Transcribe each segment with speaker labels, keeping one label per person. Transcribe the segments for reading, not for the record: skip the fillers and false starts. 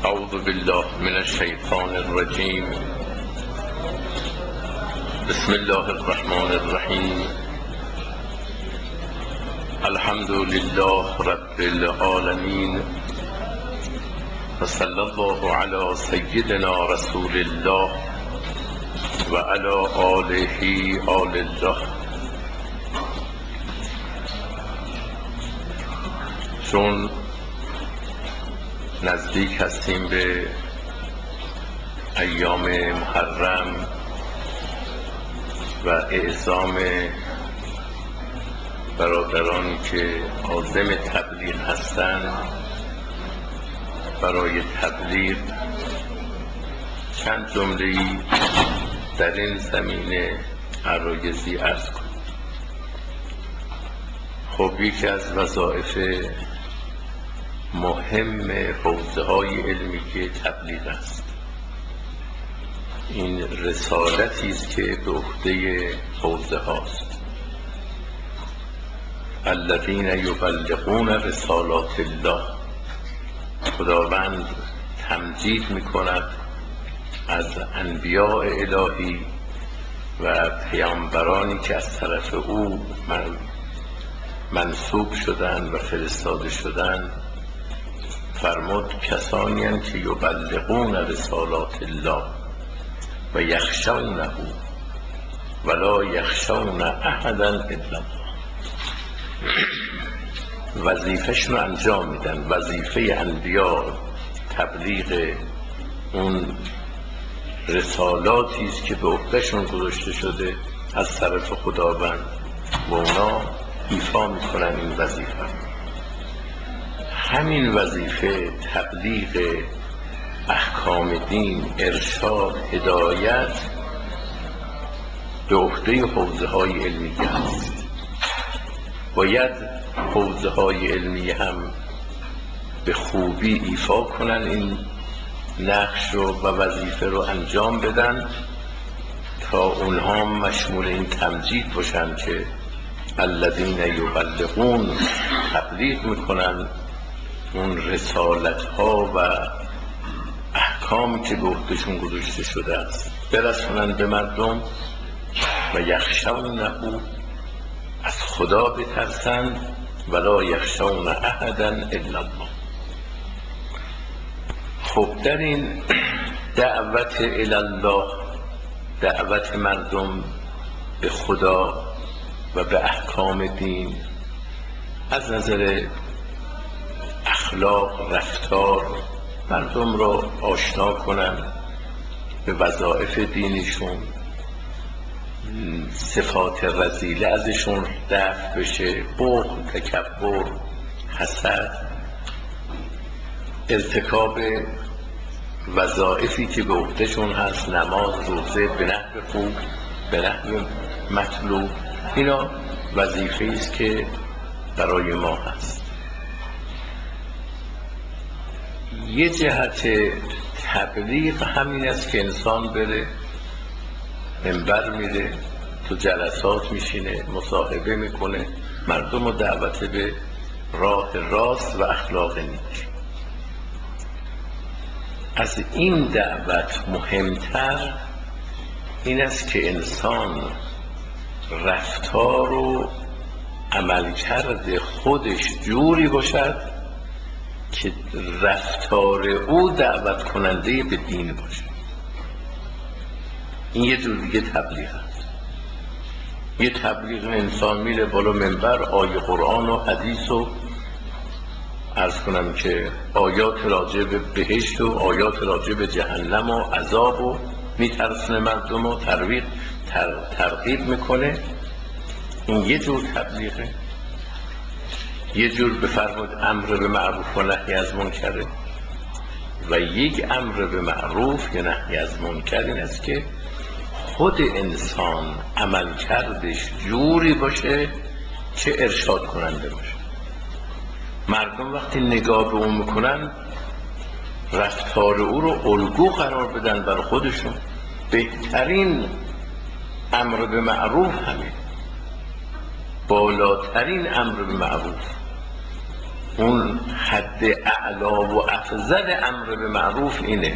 Speaker 1: اعوذ بالله من الشیطان الرجیم. بسم الله الرحمن الرحیم. الحمد لله رب العالمین و صلی الله علی سیدنا رسول الله و علی آله آل الله. چون نزدیک هستیم به ایام محرم و اعزام برادرانی که عازم تبلیغ هستند، برای تبلیغ چند جمله‌ای در این زمینه عرایضی عرض کنم. خب یکی از وظایف مهم حوزه‌های علمی که تبلیغ است، این رسالتی است که به عهده حوزه هاست. الذین یبلغون رسالات الله. خداوند تمجید می‌کند از انبیاء الهی و پیامبرانی که از طرف او منصوب شدند و فرستاده شدند. فرمود کسانی هستند که یبلغون رسالات الله و یخشونه ولا یخشون احدا الا الله. وظیفه‌شون رو انجام میدن. وظیفه انبیا تبلیغ اون رسالاتی است که به عهده‌شون گذاشته شده از طرف خداوند و اونا ایفا میکنن این وظیفه. همین وظیفه تبلیغ احکام دین، ارشاد، هدایت به عهده حوزه‌های علمیه است. باید حوزه‌های علمیه هم به خوبی ایفا کنن این نقش رو و وظیفه رو انجام بدن تا اونها مشمول این تمجید باشن که الذین یبلغون، تبلیغ میکنن اون رسالت ها و احکامی که به عهده‌شون گذاشته شده است برسونن به مردم. و یخشونه، از خدا بترسند. ولا یخشون احدا الا الله. خب در این دعوت الی الله، دعوت مردم به خدا و به احکام دین، از نظر اخلاق، رفتار مردم را آشنا کنند به وظایف دینشون، صفات رذیله ازشون دفع بشه، بخل، تکبر، حسد، ارتکاب وظایفی که به عهده‌شون هست، نماز، روزه به نحو خوب، به نحو مطلوب. اینا وظیفه است که برای ما هست. یه جهت تبلیغ همین است که انسان بره منبر میره، تو جلسات میشینه، مصاحبه میکنه، مردم رو دعوت به راه راست و اخلاق نیک. از این دعوت مهمتر این است که انسان رفتار و عملکرد خودش جوری باشد که رفتار او دعوت کننده به دین باشه. این یه جور دیگه تبلیغ است. یه تبلیغ انسان میره بالا منبر، آیه قرآن و حدیث و عرض کنم که آیات راجع به بهشت و آیات راجع به جهنم و عذاب و میترسونه مردم و ترغیب میکنه. این یه جور تبلیغه. یه جور بفرمود امر به معروف و نهی از منکره. و یک امر به معروف یا نهی از منکر این است که خود انسان عمل کردش جوری باشه که ارشاد کننده باشه. مردم وقتی نگاه به اون میکنن رفتار او رو الگو قرار بدن برای خودشون. بهترین امر به معروف همین، بالاترین امر به معروف اون حد اعلا و افضل امر به معروف اینه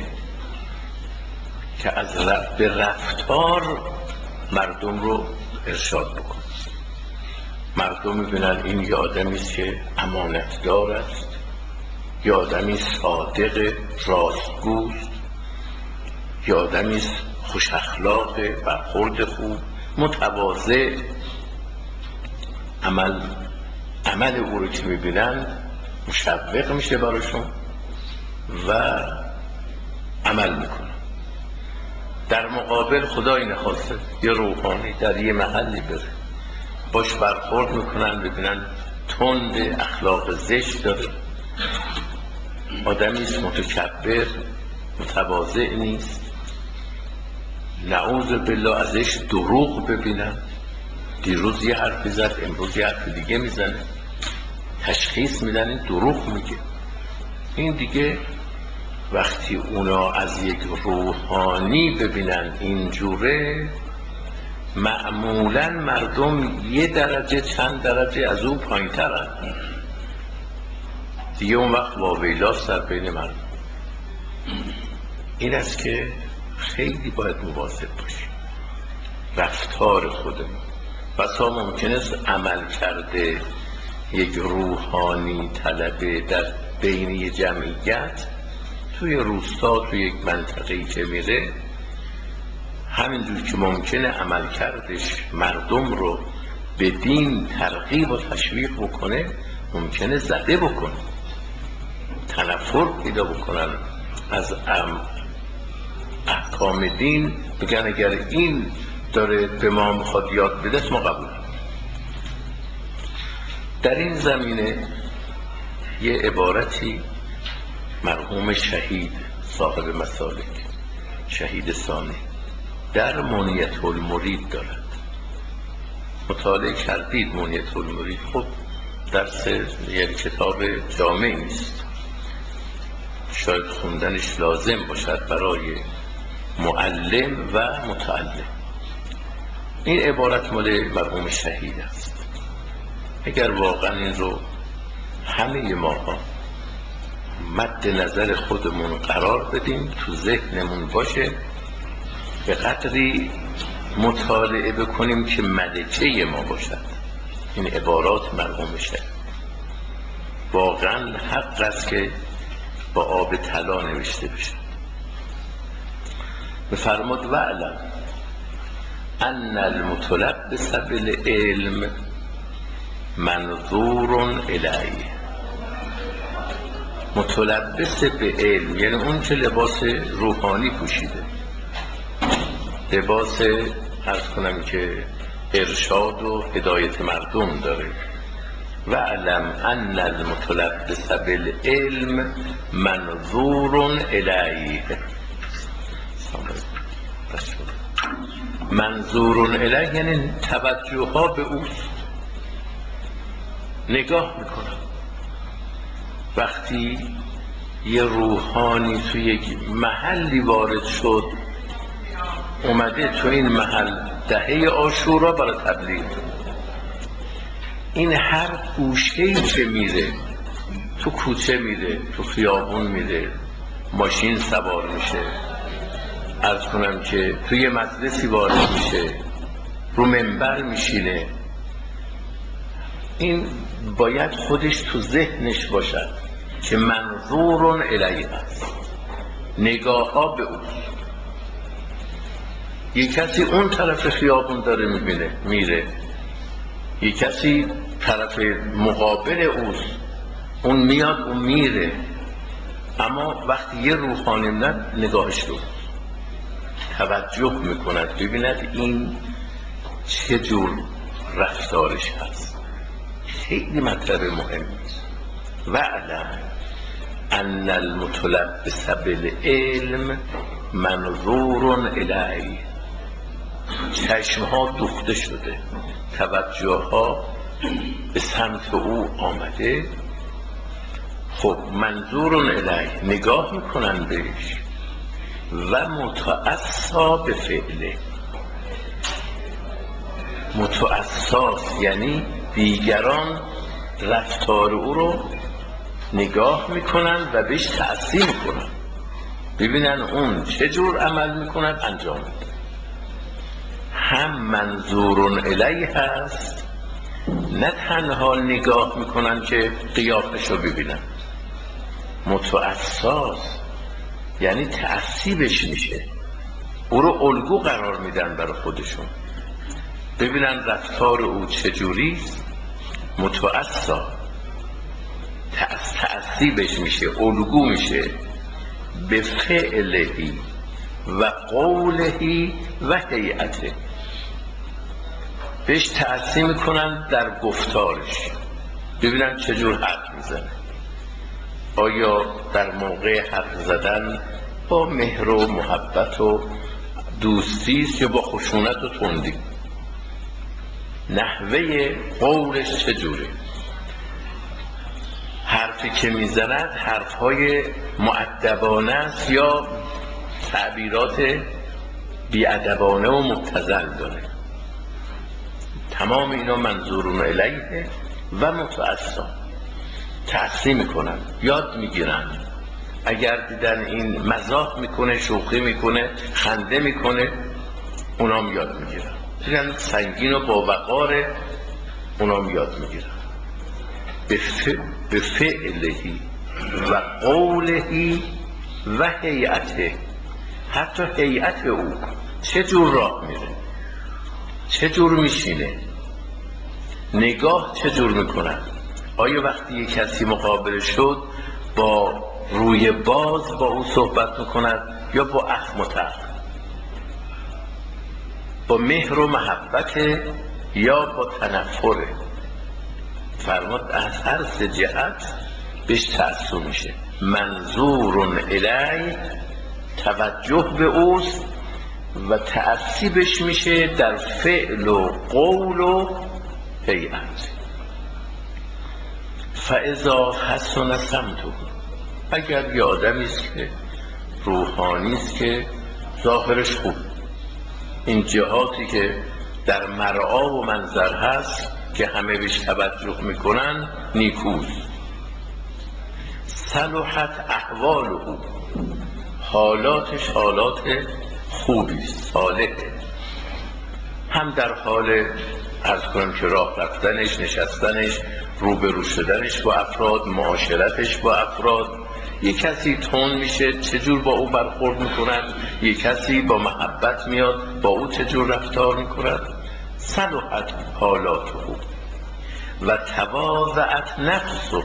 Speaker 1: که از به رفتار مردم رو ارشاد بکن. مردم ببینن این یه آدمی است که امانتدار است، یه آدمی صادق راستگوست، یه آدمی خوش اخلاقه، برخورد خوب، متواضع. عمل او رو که میبینن مشوق میشه براشون و عمل میکنن. در مقابل خدایی نخواسته یه روحانی در یه محلی بره باش برخورد میکنن، ببینن تند، اخلاق زشت داره، آدمی است متکبر، متواضع نیست، نعوذ بالله ازش دروغ ببینن، دیروز یه حرفی زد امروز یه حرف دیگه میزنه، تشخیص میدن این دروغ میگه. این دیگه وقتی اونا از یک روحانی ببینن اینجوره، معمولا مردم یه درجه چند درجه از اون پایین ترن دیگه، اون وقت واویلاست در بین مردم. این است که خیلی باید مواظب باشیم رفتار خودمون. بسا ممکن است عمل کرده یک روحانی طلبه در بین جمعیت توی روستا، توی یک منطقه‌ای که میره، همینجور که ممکنه عمل کردش مردم رو به دین ترغیب و تشویق بکنه، ممکنه زده بکنه، تنفر پیدا بکنن از احکام دین، بگن اگر این داره به ما میخواد یاد بده ما قبول. در این زمینه یه عبارتی مرحوم شهید صاحب مسالک، شهید ثانی، در منیة المرید دارد. مطالعه کردید منیة المرید؟ خب درس یک کتاب جامعی نیست، شاید خوندنش لازم باشد برای معلم و متعلم. این عبارت مال مرحوم شهید است. اگر واقعا این رو همه ماها مد نظر خودمون قرار بدیم، تو ذهنمون باشه، به قدری مطالعه بکنیم که ملکه ما باشد. این عبارات مرحوم شهید واقعا حق است که با آب طلا نوشته بشه. بفرماد وعلم ان المتلبس بالعلم منظور الیه. متلبس به علم یعنی اون که لباس روحانی پوشیده، لباس عرض کنم که ارشاد و هدایت مردم داره. وعلم ان المتلبس بالعلم منظور الیه. منظور الیه یعنی توجه ها به اوست، نگاه میکنم. وقتی یه روحانی توی یک محلی وارد شد، اومده تو این محل دهه عاشورا برای تبلیغ، این هر گوشه‌ای که میره، تو کوچه میره، تو خیابون میره، ماشین سوار میشه، عرض کنم که توی مجلسی وارد میشه، رو منبر میشینه، این باید خودش تو ذهنش باشد که منظور الیه است، نگاه ها به اوست. یک کسی اون طرف خیابون داره میبینه میره، یک کسی طرف مقابل اوست، اون میاد اون میره، اما وقتی یه روحانی میاد نگاهش رو توجه میکند، ببیند این چه جور رفتارش هست. خیلی مطلب مهمی است. وعلم ان المتلبس بالعلم منظور الیه. چشمها دوخته شده، توجه ها به سمت او آمده. خب منظور الیه، نگاه میکنن بهش. و متعصا به فعله، متعصاست یعنی دیگران رفتار او رو نگاه میکنن و بهش تأثیر میکنن، ببینن اون چه جور عمل میکند انجام میده. هم منظور الیه هست، نه تنها نگاه میکنن که قیافش رو ببینن، متأساس یعنی تأثیرش میشه، او رو الگو قرار میدن برای خودشون، ببینن رفتار او چجوریست، متأسا تأثیرش میشه، الگو میشه، به فعلهی و قولهی و هیئته، بهش تأثیر میکنن در گفتارش، ببینن چجور حرف میزنه، آیا در موقع حرف زدن با مهر و محبت و دوستیست یا با خشونت و تندی، نحوه قولش چجوره، حرفی که میزند حرفهای مؤدبانه است یا تعبیرات بیادبانه و مبتذل داره. تمام اینا منظورون الیه و متأسا، تأثیر میکنن، یاد میگیرن، اگر دیدن این مزاح میکنه، شوخی میکنه، خنده میکنه، اونام یاد میگیرن، دیدن سنگین و با وقاره، اونام یاد میگیرن. به فعلهی و قولهی و هیئته، حتی هیئت او چه جور راه میره، چه جور میشینه، نگاه چه جور میکنه، آیا وقتی یک کسی مقابل شد با روی باز با او صحبت میکند یا با اخم و تخم، با مهر و محبت یا با تنفره، فرمود از هر سه جهت بهش تأثیر میشه. منظور الی توجه به اوست و تأثیرش میشه در فعل و قول و هیئت. فاذا حسن سمته، اگر یه آدمی است که روحانی است که ظاهرش خوب، این جهاتی که در مرعا و منظر هست که همه بهش توجه میکنن نیکوست، صلحت احواله، حالاتش حالات خوبیست، صالحه، هم در حال عرض کنم که راه رفتنش، نشستنش، روبرو شدنش با افراد، معاشرتش با افراد، یک کسی تون میشه چجور با او برخورد میکنن، یک کسی با محبت میاد با او چجور رفتار میکنن، صلحت حالاته و تواضعت نفسه،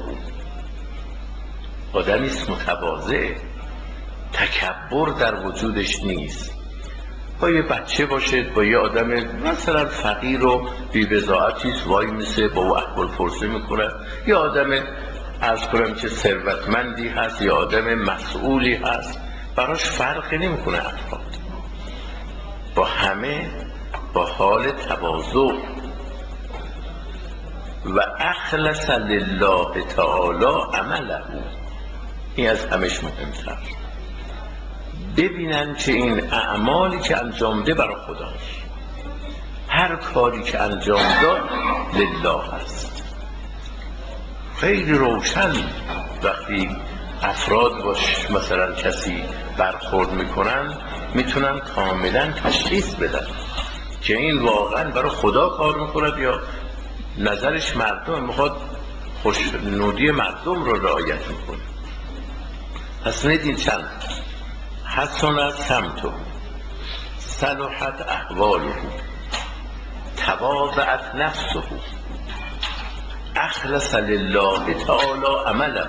Speaker 1: آدمیست متواضع، تکبر در وجودش نیست، با یه بچه باشه، با یه آدم مثلا فقیر و بی‌بضاعتیست وای میسه با او احوال پرسی میکنه، یا آدم عرض کنم که ثروتمندی هست یا آدم مسئولی هست، براش فرقی نمیکنه، افراد با همه با حال تواضع و اخلص لله تعالی عمله، این از همش مهمتر، ببینن که این اعمالی که انجام ده برای خداست، هر کاری که انجام داد لله است. خیلی روشن وقتی افراد باش مثلا کسی برخورد میکنن میتونن کاملا تشخیص بدن که این واقعا برای خدا کار میکند یا نظرش مردم میخواد خوشنودی مردم رو رعایت میکنه. پس ندین چند حسن سمته، صلحت احواله، تواضعت نفسه، اخلص لله تعالی عمله.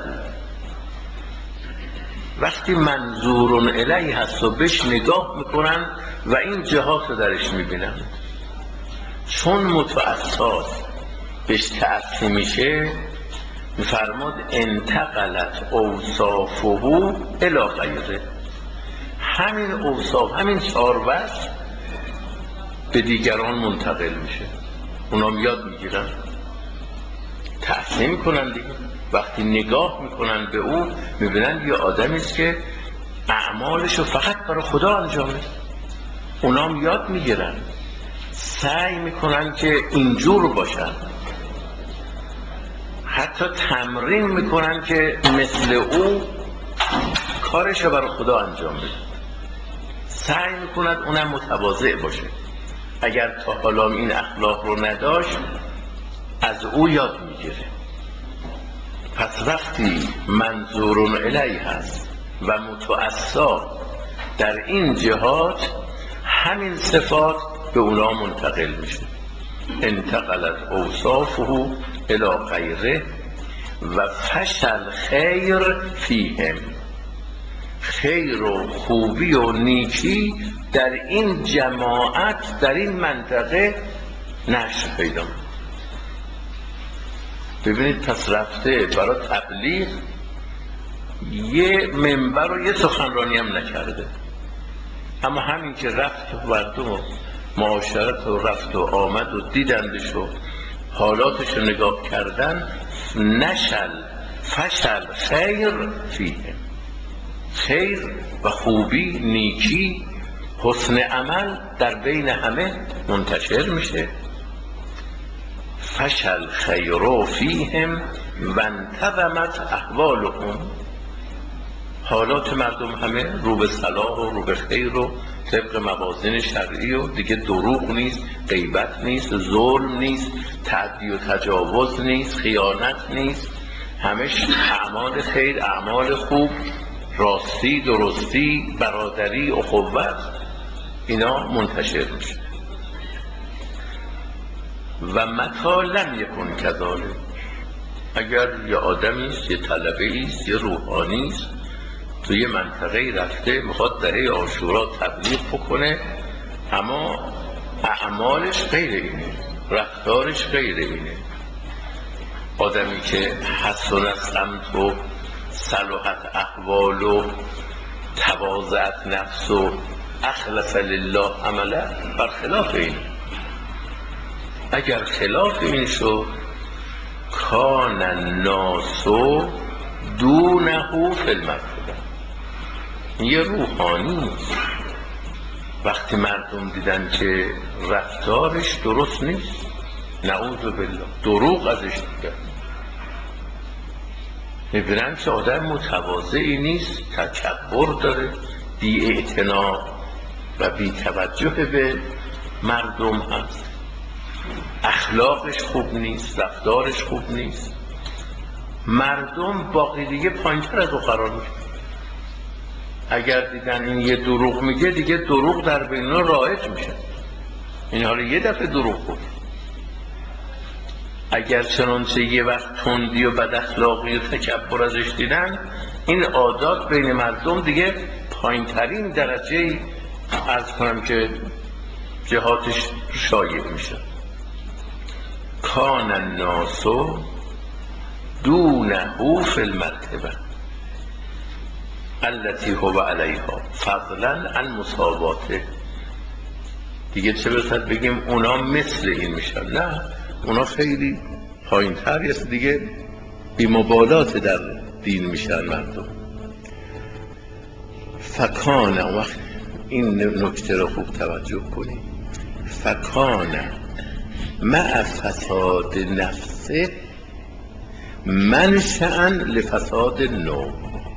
Speaker 1: وقتی منظور الیه هست و بهش نگاه میکنن و این جهات رو درش میبینن، چون متأساس بهش تأثیر میشه، میفرماد انتقلت اوصافه الی غیره، همین اوصاف، همین چهار وصف به دیگران منتقل میشه، اونام یاد میگیرن، تأثیر میکنن دیگه. وقتی نگاه میکنن به او میبینن یه آدمیست که اعمالشو فقط برای خدا انجام میده، اونام یاد میگیرن، سعی میکنن که اینجور باشن، حتی تمرین میکنن که مثل او کارش رو برای خدا انجام بده، سعی میکند اونم متواضع باشه. اگر تا حالا این اخلاق رو نداشت از او یاد میگیره. پس وقتی منظور الیه هست و متأسا در این جهات، همین صفات به اونا منتقل میشه. انتقلت اوصافه الی غیره و فشل خیر فیهم. خیر و خوبی و نیکی در این جماعت، در این منطقه نشر پیدا می‌کنه. ببینید پس رفته برای تبلیغ، یه منبر و یه سخنرانی هم نکرده، اما همین که رفت و مردم و معاشرت و رفت و آمد و دیدندش و حالاتش رو نگاه کردن، فشل خیر فیه، خیر و خوبی، نیکی، حسن عمل در بین همه منتشر میشه. فشل خیر فیهم و انتظمت احوالهم، حالات مردم همه رو به صلاح و رو به خیر و طبق موازین شرعی و دیگه دروغ نیست، غیبت نیست، ظلم نیست، تعدی و تجاوز نیست، خیانت نیست، همش اعمال خیر، اعمال خوب، راستی، درستی، برادری، اخوت، اینا منتشر میشه. و متی لم یکن کذالک، اگر یه آدمی است، یه طلبه است، یه روحانی است، توی یه منطقه رفته میخواد دهه عاشورا تبلیغ بکنه، اما اعمالش غیر اینه، رفتارش غیر اینه، آدمی که حسن سمت و صلحت احوال و تواضعت نفس و اخلص لله عمله، برخلاف این. اگر خلاف این شد، کان الناس دونه فی المرتبه، یه روحانی وقتی مردم دیدن که رفتارش درست نیست، نعوذ بالله، دروغ ازش دیدن، میبینن که آدم متواضعی نیست، تکبر داره، بی اعتنا و بی توجه به مردم هست، اخلاقش خوب نیست، رفتارش خوب نیست، مردم باقی دیگه پایین‌تر از او قرار میگیرن. اگر دیدن این یه دروغ میگه، دیگه دروغ در بین اینا رایج میشه. این حالا یه دفعه دروغ گفت، اگر چنانچه یه وقت تندی و بد اخلاقی و تکبر ازش دیدن، این عادات بین مردم دیگه پایین‌ترین درجه عرض کنم که جهاتش شایع میشه. کان الناس دونه فی المرتبه التي هو علیها فضلا عن مساواته. دیگه چه بسد بگیم اونا مثل این میشن، نه، اونا خیلی پایین تر است، دیگه بی مبالات در دین میشن مردم. فکانه، وقت این نکته رو خوب توجه کنید، فکانه مع فساد نفسه منشأ لفساد نوع.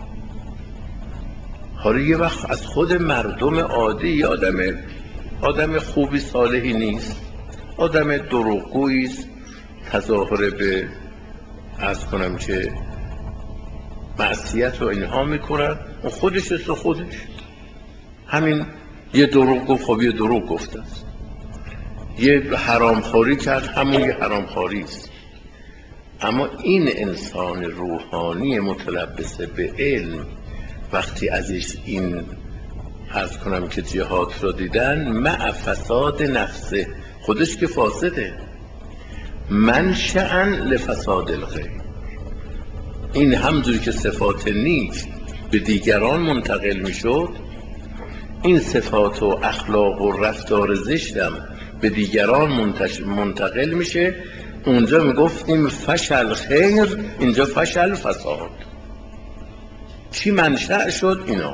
Speaker 1: حالا یه وقت از خود مردم عادی، آدم خوبی صالحی نیست، آدم دروغگویی است، تظاهر به عرض کنم که معصیت و اینها میکنن، و خودش است و خودش همین یه دروغ گفت، خب یه دروغ گفته است، یه حرامخوری کرد، همون یه حرامخوری است. اما این انسان روحانی متلبسه به علم، وقتی ازش این عرض کنم که جهات را دیدن، مع فساد نفسه، خودش که فاسده، منشأ لفساد الغیر، این همونجوری که صفات نیک به دیگران منتقل میشد، این صفات و اخلاق و رفتار زشتم به دیگران منتقل میشه. اونجا میگفتیم فشل خیر، اینجا فشل فساد. چی منشأ شد؟ اینا.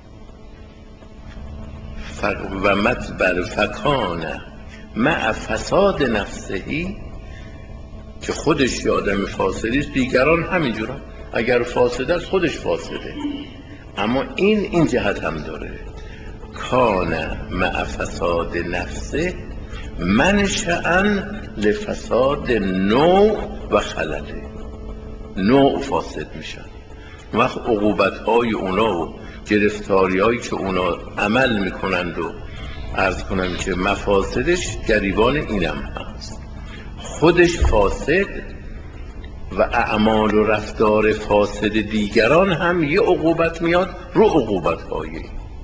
Speaker 1: و متبر فکانه مع فساد نفسهی که خودش یه آدم فاسدی است، دیگران همینجورن. اگر فاسد است خودش فاسده. اما این جهت هم داره، کان مع فساد نفسه منشأ لفساد نوع و خلله. نوع فاسد میشن، وقت عقوبت‌های اونا و گرفتاری‌هایی که اونا عمل میکنند و عرض کنم که مفاسدش گریبان اینم هست، خودش فاسد و اعمال و رفتار فاسد دیگران هم یه عقوبت میاد رو عقوبت‌های.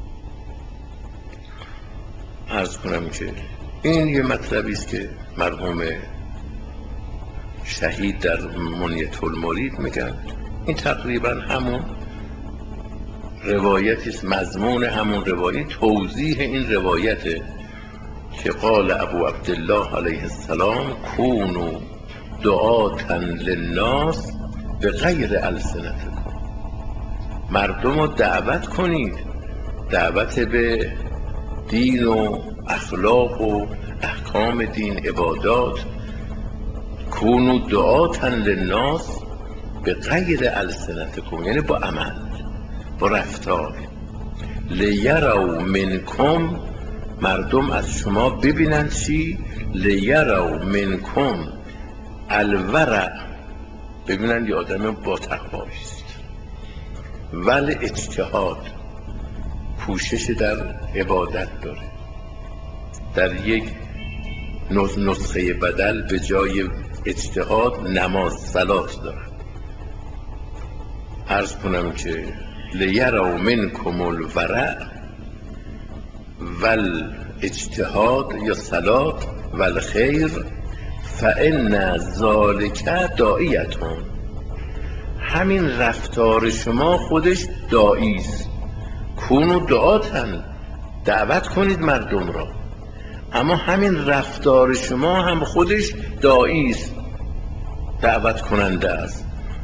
Speaker 1: عرض کنم که این یه مطلبی است که مرحوم شهید در منیة المرید میگن. این تقریبا همون روایتی است، مضمون همون روایت، توضیح این روایته که قال ابو عبدالله علیه السلام کونوا دعاة للناس به غیر السنتکم. مردم رو دعوت کنید، دعوت به دین و اخلاق و احکام دین، عبادات. کونوا دعاة للناس به غیر السنتکم، یعنی با عمل، با رفتار. لیروا منکم، مردم از شما ببینن چی؟ لیروا منکم الورع، ببینن یه آدم با تقوایی است، ول اجتهاد، کوشش در عبادت داره، در یک نسخه بدل به جای اجتهاد نماز صلات داره. عرض کنم که لیروا منکم الورع ول اجتهاد یا صلات والخیر فان ذلک داعیتون. همین رفتار شما خودش داعی است. کونوا دعاتن، دعوت کنید مردم را، اما همین رفتار شما هم خودش داعی است، دعوت کننده است.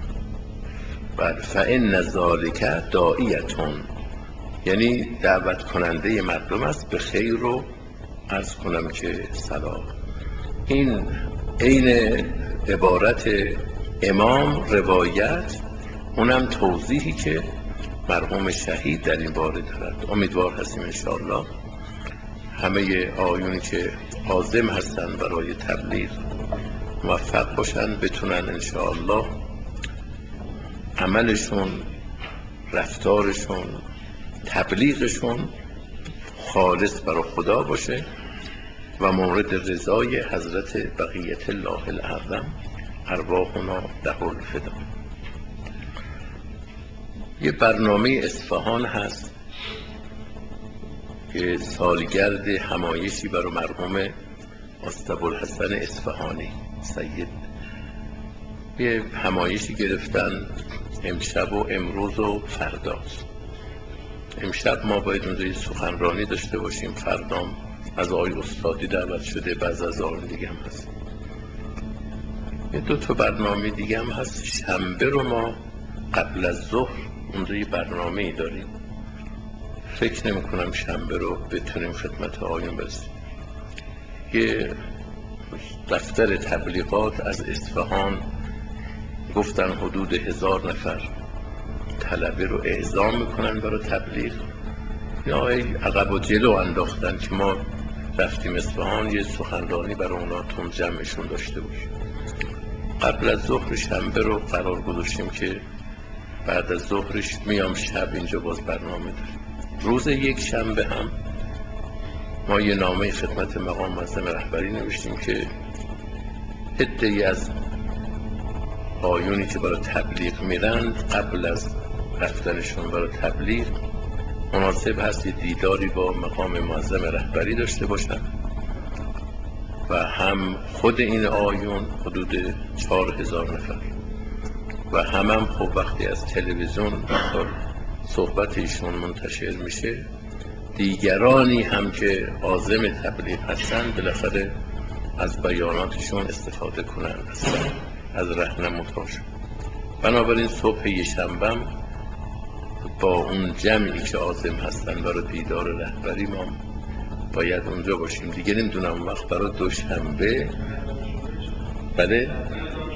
Speaker 1: فان ذلک داعیتون، یعنی دعوت کننده مردم است به خیر و عرض کنم که صلاح. این عین عبارت امام روایت، اونم توضیحی که مرحوم شهید در این باره دارد. امیدوار هستیم انشاءالله همه آیونی که عازم هستن برای تبلیغ موفق باشن، بتونن انشاءالله عملشون، رفتارشون، تبلیغشون خالص برای خدا باشه و مورد رضای حضرت بقیت الله الاعظم ارواحنا له الفدا. یه برنامه اصفهان هست که سالگرد همایشی برای مرحوم ابوالحسن اصفهانی سید، یه همایشی گرفتن امشب و امروز و فرداست. امشب ما باید اونجا سخنرانی داشته باشیم، فردام از آقای استادی دعوت شده، بعض از آقایان دیگه هم هست. یه 2 تا برنامه دیگه هم هست. شنبه رو ما قبل از ظهر اونجا یه برنامه‌ای داریم، فکر نمی کنم شنبه رو بتونیم خدمت آقایون برسیم. یه دفتر تبلیغات از اصفهان گفتن حدود 1000 نفر طلبه رو اعزام میکنن برای تبلیغ. یا عقب و جلو انداختن که ما رفتیم اصفهان یه سخنرانی برای اونا تون جمعشون داشته باشیم. قبل از ظهر شنبه رو قرار گذاشتیم که بعد از ظهرش میام شب اینجا باز برنامه داریم. روز یک شنبه هم ما یه نامه خدمت مقام معظم رهبری نوشتیم که عده‌ای از آیونی که برای تبلیغ میرن قبل از رفتنشون برای تبلیغ مناسب هست یه دیداری با مقام معظم رهبری داشته باشن و هم خود این آیون حدود 4000 نفر و هم خب وقتی از تلویزیون صحبت ایشون منتشر میشه، دیگرانی هم که عازم تبلیغ هستن بالاخره از بیاناتشون استفاده کنن، از راهنمودهاشون. بنابراین صبح یکشنبه با اون جمعی که عازم هستن برای دیدار رهبری ما باید اونجا باشیم دیگه. نمیدونم وقت برای دوشنبه. بله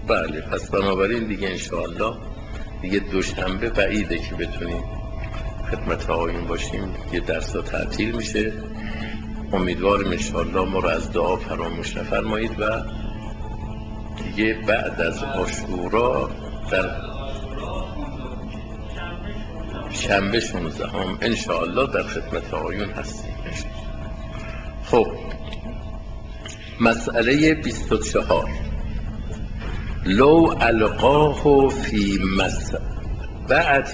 Speaker 1: بله، پس بنابراین دیگه انشاءالله دیگه دوشنبه بعیده که بتونیم خدمت آقایون باشیم، یه درس تعطیل میشه. امیدوارم انشاءالله ما رو از دعا فراموش نفرمایید و دیگه بعد از عاشورا در شنبه 16 انشاءالله در خدمت آقایون هستیم. خب مسئله 24 لو القاه فی مسبعة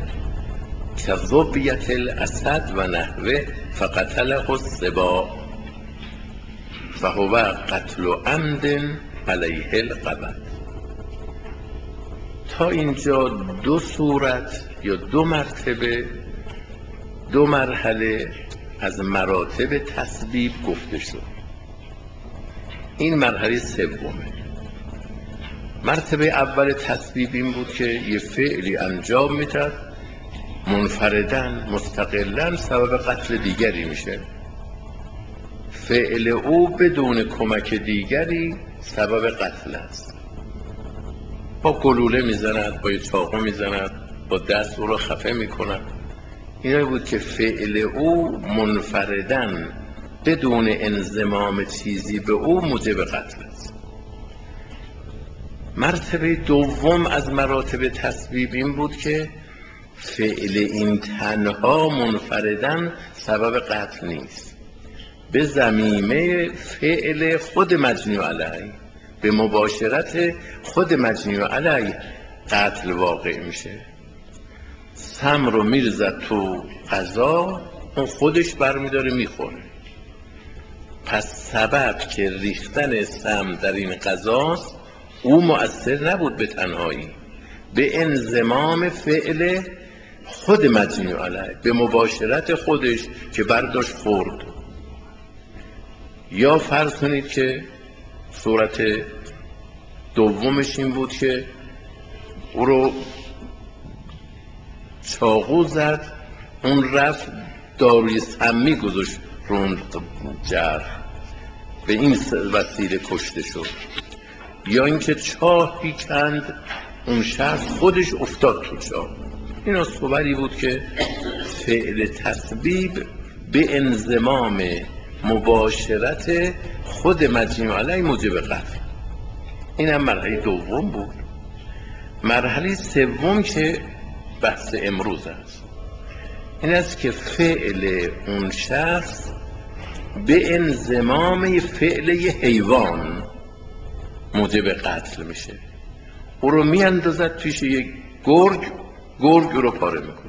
Speaker 1: كظبیة الاسد و نحوه فقتله السباع فهو قتل عمد علیه القبض. تا اینجا دو صورت یا دو مرتبه، دو مرحله از مراتب تسبیب گفته شد. این مرحله سومه. مرتبه اول تسبیب این بود که یه فعلی انجام میداد منفردن مستقلا سبب قتل دیگری میشه، فعل او بدون کمک دیگری سبب قتل است. با گلوله میزند، با چاقو میزند، با دست او را خفه میکند. این بود که فعل او منفردن بدون انضمام چیزی به او موجب قتل است. مرتبه دوم از مراتب تسبیب این بود که فعل این تنها منفردن سبب قتل نیست، به ضمیمه فعل خود مجنی علیه، به مباشرت خود مجنی علیه قتل واقع میشه. سم رو میرزد تو غذا، اون خودش برمیداره میخوره. پس سبب که ریختن سم در این غذاست، او مؤثر نبود به تنهایی، به انضمام فعل خود مجنی علیه، به مباشرت خودش که برداشت خورد. یا فرض کنید که صورت دومش این بود که او رو چاقو زد، اون رفت داروی سمی گذاشت رو اون جرح، به این وسیله کشته شد. یا اینکه چاهی کند، اون شخص خودش افتاد تو چاه. اینا صوری بود که فعل تسبیب به انضمام مباشرت خود مجنی علیه موجب قتل. این هم مرحله دوم بود. مرحله سوم که بحث امروز است، این است که فعل اون شخص به انضمام فعل یه حیوان موجب قتل میشه. او رو میاندازد پیش یک گرگ، گرگ او رو پاره میکنه.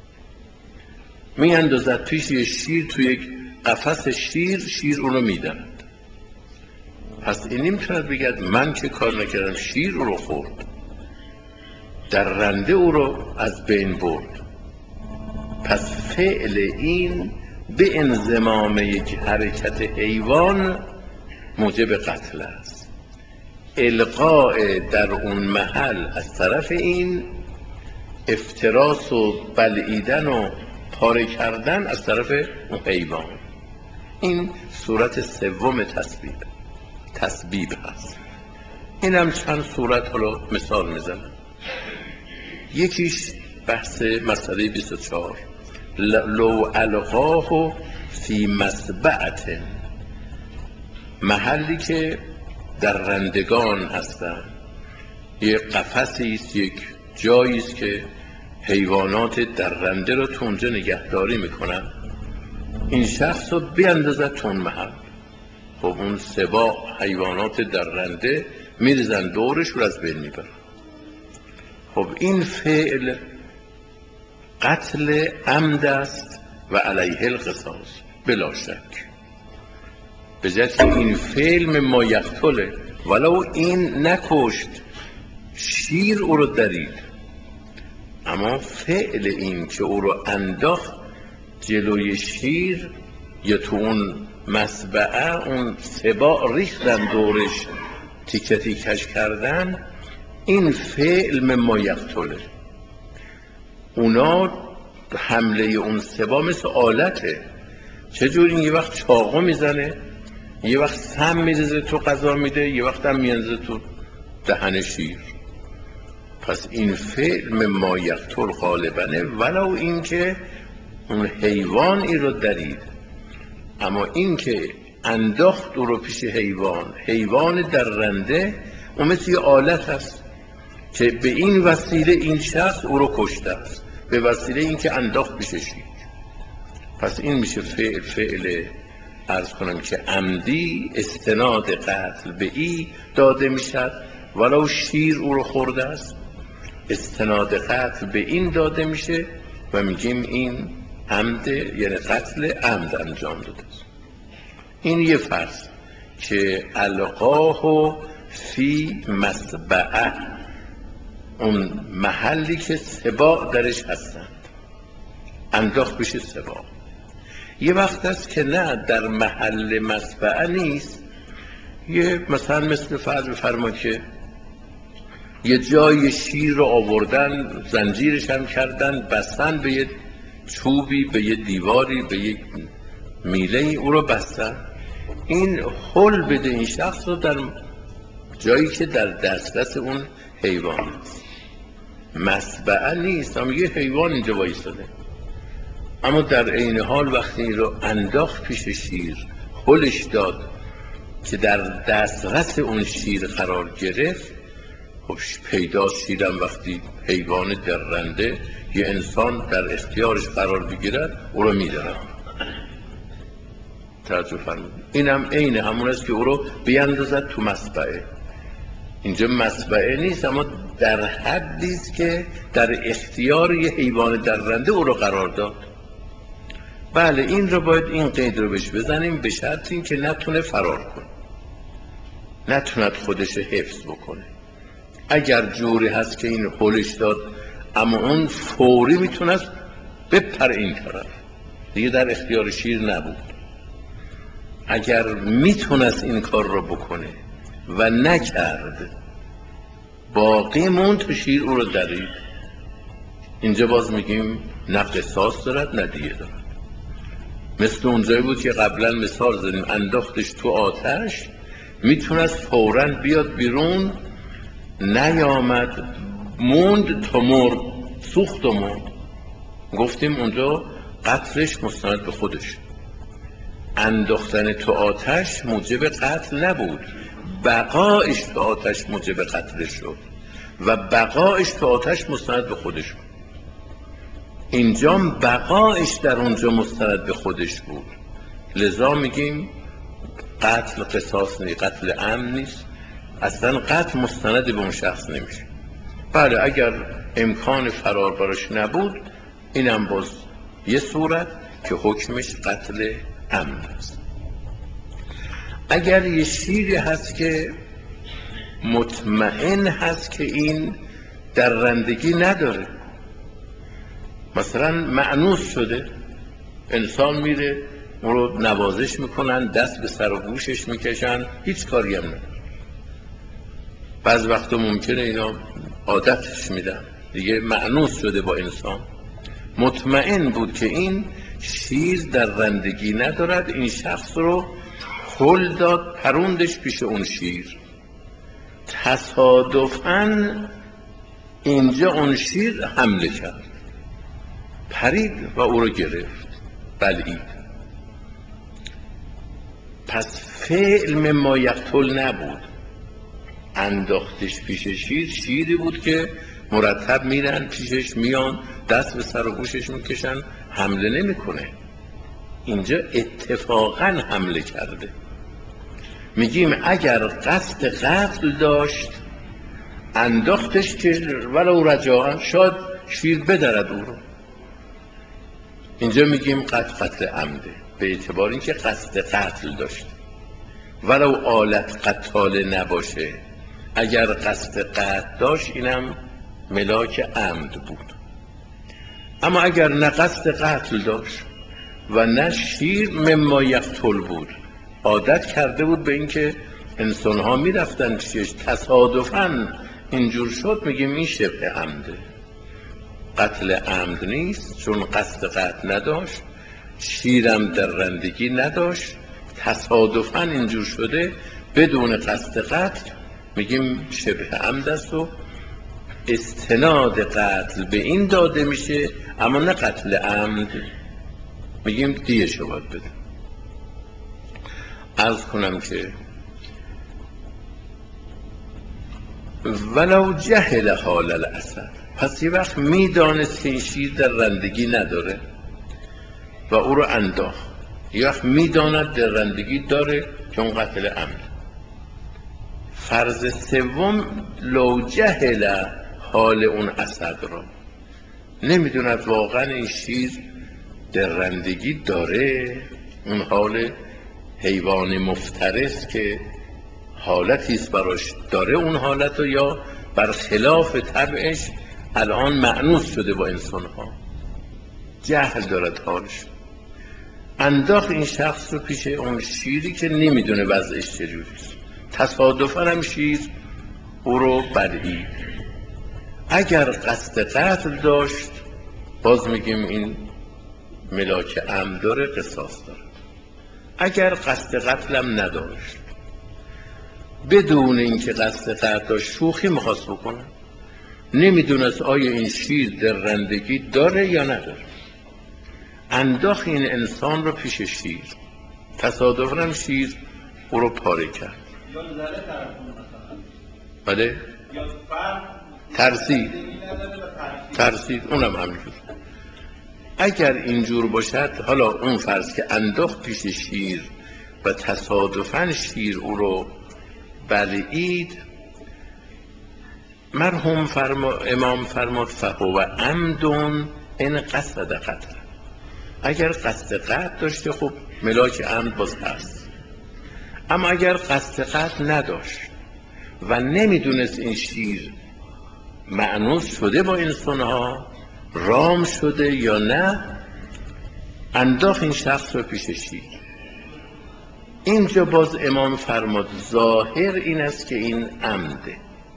Speaker 1: میاندازد پیش یک شیر، تو یک قفس شیر، شیر اون رو میدند. پس این نمیتوند بگد من که کار نکردم، شیر او رو خورد، در رنده او رو از بین برد. پس فعل این به انضمام یک حرکت حیوان موجب قتل است. القاء در اون محل از طرف این، افتراس و بلعیدن و پاره کردن از طرف اون حیوان. این صورت سوم تسبیب هست. این هم چند صورت حالا مثال میزنم. یکیش بحث مسئله 24 لو القاه فی مسبعة، محلی که در رندگان هستن، یک قفسی است، یک جایی است که حیوانات در رنده رو تو اونجا نگهداری میکنن. این شخص رو بیاندازد تو اون محل، خب اون سباع حیوانات در رنده میریزن دورش رو از بین میبرن. خب این فعل قتل عمد است و علیه القصاص بلا شک. به جهت این فعل ما یقتله، ولو این نکشت، شیر او رو درید، اما فعل این که او رو انداخت جلوی شیر یا تو اون مسبعه، اون سباع ریختن دورش، تیکه تیکش کردن، این فعل ما یقتله. اونا حمله اون سباع مثل آلته. چجوری؟ یه وقت چاقو میزنه، یه وقت سم میریزه تو غذا میده، یه وقت هم میانزه تو دهن شیر. پس این فعل مما یقتل غالبنه، ولو اینکه اون حیوانی رو درید، اما اینکه انداخت او رو پیش حیوان درنده، اون مثل یه آلت است که به این وسیله این شخص او رو کشته است، به وسیله اینکه انداخت پیش شیر. پس این میشه فعل عرض کنم که عمدی، استناد قتل به ای داده میشد ولو شیر او رو خورده است، استناد قتل به این داده میشه و میگیم این عمد، یعنی قتل عمد انجام داده است. این یه فرض که القاه فی مسبعه، اون محلی که سباع درش هستند، انداخت بشه سباع. یه وقت است که نه در محل مسبعه نیست، یه مثلا مثل فرض بفرما که یه جای شیر رو آوردن، زنجیرش هم کردن، بستن به یه چوبی، به یه دیواری، به یک میله، او رو بستن. این حل بده این شخص رو در جایی که در دسترس اون حیوان است. مسبعه نیست، اما یه حیوان اینجا وایساده، اما در عین حال وقتی این رو انداخت پیش شیر، حلش داد که در دسترس اون شیر قرار گرفت. خوش پیداست شیرم وقتی حیوان درنده یه انسان در اختیارش قرار بگیرد، او رو میدارد. توجه فرمودید. اینم عین همون است که او رو بیندازد تو مسبعه. اینجا مسبعه نیست، اما در حدی است که در اختیار یه حیوان درنده او رو قرار داد. بله، این رو باید این قید رو بهش بزنیم، به شرط این که نتونه فرار کنه، نتوند خودش حفظ بکنه. اگر جوری هست که این حلش داد اما اون فوری میتونست بپر این طرف، دیگه در اختیار شیر نبود. اگر میتونست این کار رو بکنه و نکرد، باقی موند تو شیر او رو درید، اینجا باز میگیم نه قصاص دارد نه دیه دارد. مثل اونجایی بود که قبلا مثال زدیم، انداختش تو آتش، میتونست فوراً بیاد بیرون، نیامد، موند تا مرد، سوخت و مرد. گفتیم اونجا قتلش مستند به خودش، انداختن تو آتش موجب قتل نبود، بقایش تو آتش موجب قتلش شد و بقایش تو آتش مستند به خودش بود. اینجا بقایش در اونجا مستند به خودش بود، لذا میگیم قتل قصاص نیست، قتل عمد نیست، اصلا قتل مستند به اون شخص نمیشه. بله، اگر امکان فرار براش نبود، اینم باز یه صورت که حکمش قتل عمد است. اگر یه شیری هست که مطمئن هست که این درندگی نداره، مثلا مأنوس شده، انسان میره اون رو نوازش میکنن، دست به سر و گوشش میکشن، هیچ کاری هم نداره. بعض وقتا ممکنه اینا عادتش میدن، دیگه مأنوس شده با انسان، مطمئن بود که این شیر درندگی ندارد، این شخص رو خل داد، پروندش پیش اون شیر. تصادفاً اینجا اون شیر حمله کرد، پرید و او رو گرفت، بلعید. پس فعل مما یقتل نبود، انداختش پیش شیر، شیری بود که مرتب میرن پیشش، میان دست به سر و گوشش میکشن، حمله نمیکنه. اینجا اتفاقا حمله کرده. میگیم اگر قصد قتل داشت، انداختش که ولو رجاعا، شاید شیر بدرد او رو، اینجا میگیم قتل عمده، به اعتبار اینکه قصد قتل داشت، ولو آلت قتال نباشه. اگر قصد قتل داشت اینم ملاک عمد بود. اما اگر نه قصد قتل داشت و نه شیر مما یقتل بود، عادت کرده بود به اینکه انسان‌ها میرفتن پیشش، تصادفاً اینجور شد، میگیم این شبه عمده، قتل عمد نیست، چون قصد قتل نداشت، شیرم در رندگی نداشت، تصادفاً اینجور شده بدون قصد قتل، میگیم شبه عمد است و استناد قتل به این داده میشه، اما نه قتل عمد. میگیم دیه باید بده. عرض کنم که ولو جهل حال الاسد، پس یه وقت میدانست که این شیر در رندگی نداره و او رو انداخت، یه وقت میداند در رندگی داره که اون قتل عمد. فرض سوم لو جهل حال اون اسد را، نمیدوند واقعا این شیر در رندگی داره، اون حال حیوان مفترس که حالتی است براش داره اون حالت رو، یا برخلاف طبعش الان مأنوس شده با انسان ها، جهل دارد حالش. انداخت این شخص رو پیش اون شیری که نمیدونه وضعش چجوریست، تصادفاً هم شیر او رو بلعید. اگر قصد قتل داشت باز میگیم این ملاک عمد داره، قصاص داره. اگر قصد قتلم نداشت، بدون اینکه قصد قتل داشت، شوخی میخواست بکنه، نمیدونست آیا این شیر در رندگی داره یا نداره، انداخت این انسان رو پیش شیر، تصادفاً هم شیر او رو پاره کرد. بله؟ ترسید اونم همینجور. اگر اینجور باشد، حالا اون فرض که انداخت پیش شیر و تصادفاً شیر او رو بلعید، مرحوم امام فرماد فهو عمدون ان قصد قتل، اگر قصد قتل داشته خب ملاک عمد باز هست. اما اگر قصد قتل نداشت و نمیدونست این شیر مأنوس شده با انسانها، رام شده یا نه، انداخت این شخص رو پیش شیر. اینجا باز امام فرماد ظاهر این است که این عمده.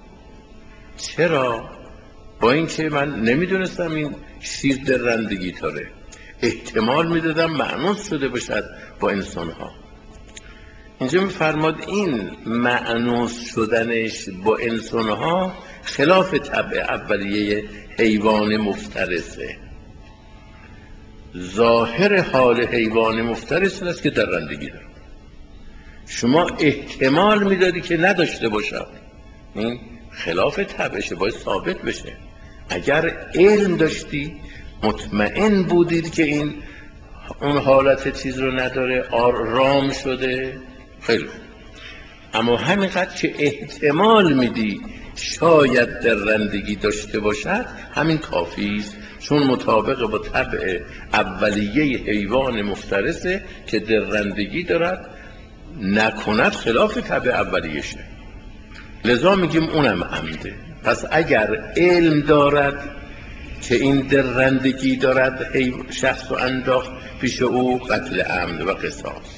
Speaker 1: چرا؟ با اینکه من نمیدونستم این شیر در رندگی داره، احتمال میدادم مأنوس شده باشد با انسانها. اینجا میفرماد این مأنوس شدنش با انسانها خلاف طبع اولیه حیوان مفترسه. ظاهر حال حیوان مفترس است که در رندگی داره، شما احتمال میدادی که نداشته باشد، این خلاف طبعشه، باید ثابت بشه. اگر علم داشتی، مطمئن بودید که این اون حالت چیز رو نداره، رام شده، خیلی خوب. اما همینقدر که احتمال میدی شاید در رندگی داشته باشد، همین کافی است، چون مطابق با طبع اولیه حیوان مفترسه که در رندگی دارد، نکند خلاف طبع اولیشه. لذا میگیم اونم عمده. پس اگر علم دارد که این در رندگی دارد، شخص و انداخت پیش او، قتل عمد و قصاص.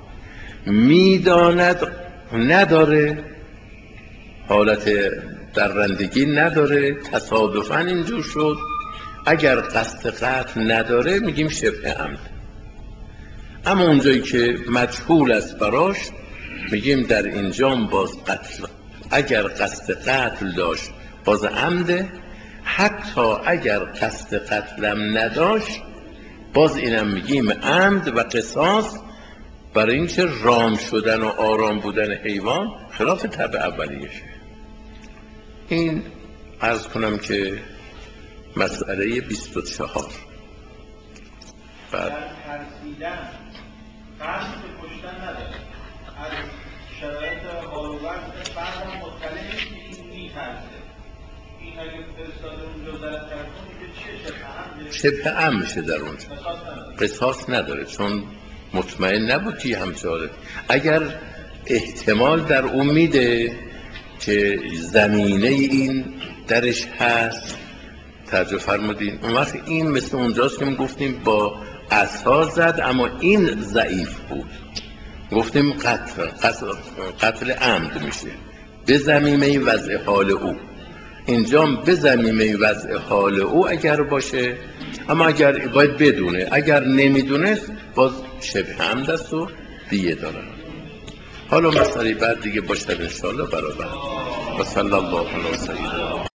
Speaker 1: میداند نداره، حالت در رندگی نداره، تصادفاً اینجور شد، اگر قصد قتل نداره میگیم شبه عمد. اما اونجایی که مجهول است براش، میگیم در اینجام باز قتل. اگر قصد قتل داشت باز عمده، حتی اگر قصد قتلم نداشت باز اینم میگیم عمد و قصاص، برای اینکه رام شدن و آرام بودن حیوان خلاف طبع اولیشه. این عرض کنم که مسئله 24. بعد
Speaker 2: ترسیدن قصد کشتن نداره، از شرایط حال و وضع بعدم مطلع نیست که این میترسه. این اگه فرستاده اونجا در ترکون میگه چه شبه عمد
Speaker 1: میشه در اونجا، قصاص نداره، چون مطمئن نبود که همچه. اگر احتمال در اون میده که زمینه این درش هست، توجه فرمودین، اون وقت این مثل اونجاست که ما گفتیم با عصا زد اما این ضعیف بود، گفتیم قتل عمد میشه به زمینه وضع حال او. اینجا به زمینه وضع حال او اگر باشه، اما اگر باید بدونه، اگر نمیدونست باز شبه عمد است و دیه داره. حالا مسئله بعد دیگه باشه انشاءالله برابر. و صلی الله علی سیدنا